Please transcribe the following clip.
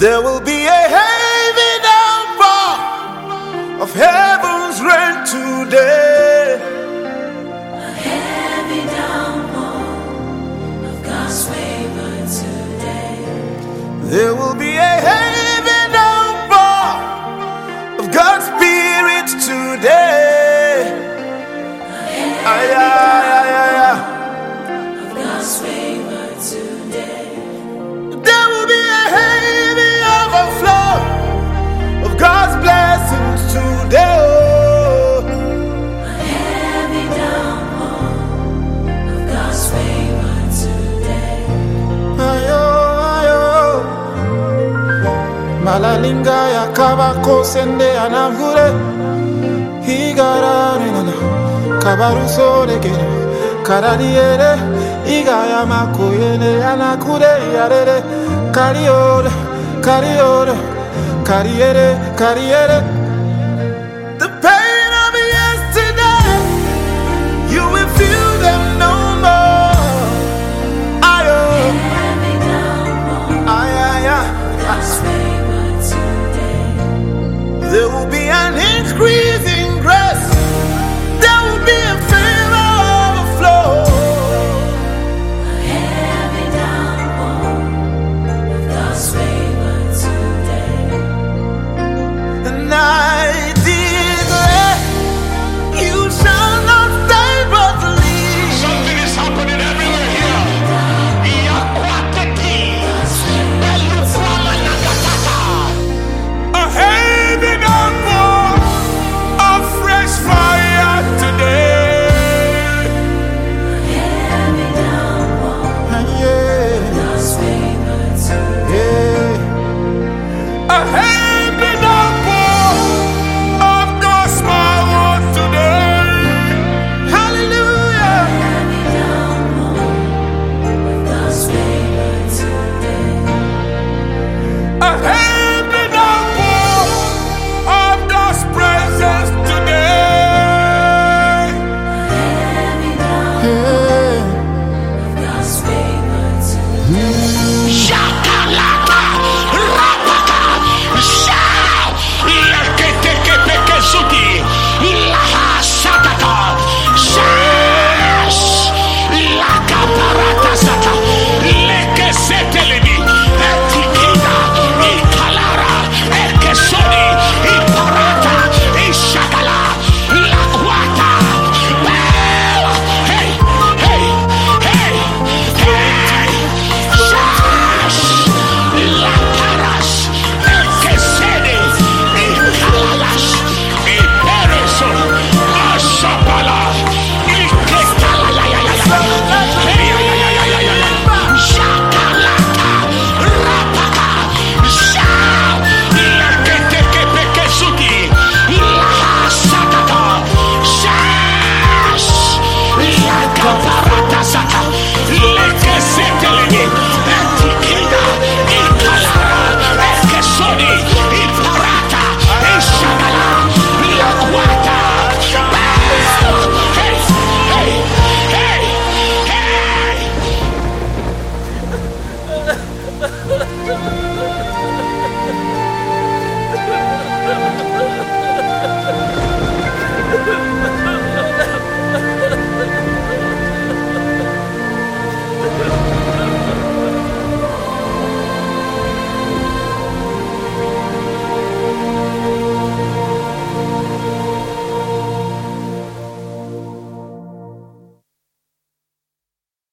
There will be a heavy downpour of heaven's rain today. A heavy downpour of God's favor today. There will be a heavy downpour of God's Spirit today. A heavy of God's favor today. There will be a heavy overflow of God's blessings today. A heavy downpour of God's favor today. Ayo, ayo. Malalinga ya kabako sende anamhure. Higararena kabaruso legere. Karadiere igaya makoyene anakure yarere. Kariore, kariore, kariere, kariere. The pain of yesterday, you will feel them no more. Ayo, Heavy downpour ayaya. God's favor today. There will be an increase in grace. There will be a favor overflow. A heavy downpour of God's favor today. And I declare, you shall not stay but leave. Something is happening everywhere here. A heavy downpour of fresh fire today. Heavy downpour Yeah, God's favor today. yeah. A heavy downpour of God's power today. Hallelujah. Heavy downpour of God's favor today. A heavy downpour of God's presence today. Heavy downpour of God's favor today.